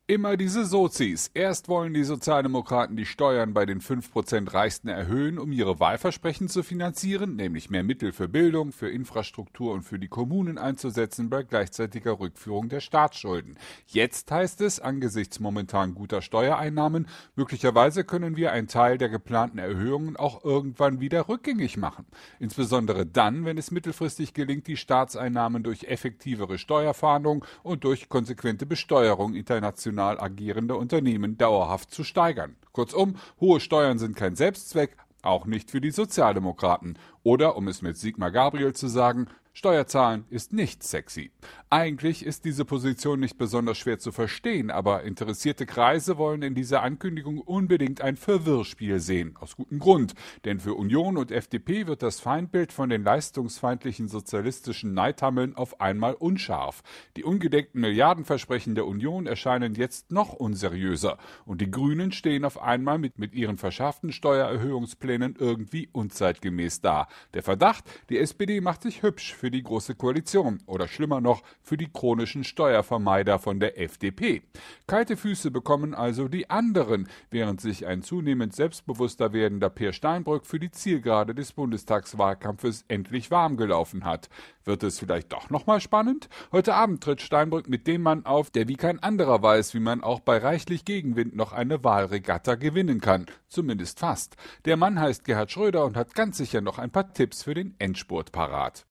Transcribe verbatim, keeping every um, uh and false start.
Immer diese Sozis. Erst wollen die Sozialdemokraten die Steuern bei den fünf Prozent Reichsten erhöhen, um ihre Wahlversprechen zu finanzieren, nämlich mehr Mittel für Bildung, für Infrastruktur und für die Kommunen einzusetzen bei gleichzeitiger Rückführung der Staatsschulden. Jetzt heißt es, angesichts momentan guter Steuereinnahmen, möglicherweise können wir einen Teil der geplanten Erhöhungen auch irgendwann wieder rückgängig machen. Insbesondere dann, wenn es mittelfristig gelingt, die Staatseinnahmen durch effektivere Steuerfahndung und durch konsequente Besteuerung international agierende Unternehmen dauerhaft zu steigern. Kurzum, hohe Steuern sind kein Selbstzweck, auch nicht für die Sozialdemokraten. Oder, um es mit Sigmar Gabriel zu sagen, Steuerzahlen ist nicht sexy. Eigentlich ist diese Position nicht besonders schwer zu verstehen, aber interessierte Kreise wollen in dieser Ankündigung unbedingt ein Verwirrspiel sehen. Aus gutem Grund, denn für Union und F D P wird das Feindbild von den leistungsfeindlichen sozialistischen Neidhammeln auf einmal unscharf. Die ungedeckten Milliardenversprechen der Union erscheinen jetzt noch unseriöser. Und die Grünen stehen auf einmal mit, mit ihren verschärften Steuererhöhungsplänen irgendwie unzeitgemäß da. Der Verdacht, die S P D macht sich hübsch für die Große Koalition oder schlimmer noch für die chronischen Steuervermeider von der F D P. Kalte Füße bekommen also die anderen, während sich ein zunehmend selbstbewusster werdender Peer Steinbrück für die Zielgerade des Bundestagswahlkampfes endlich warm gelaufen hat. Wird es vielleicht doch nochmal spannend? Heute Abend tritt Steinbrück mit dem Mann auf, der wie kein anderer weiß, wie man auch bei reichlich Gegenwind noch eine Wahlregatta gewinnen kann. Zumindest fast. Der Mann heißt Gerhard Schröder und hat ganz sicher noch ein paar Tipps für den Endspurt parat.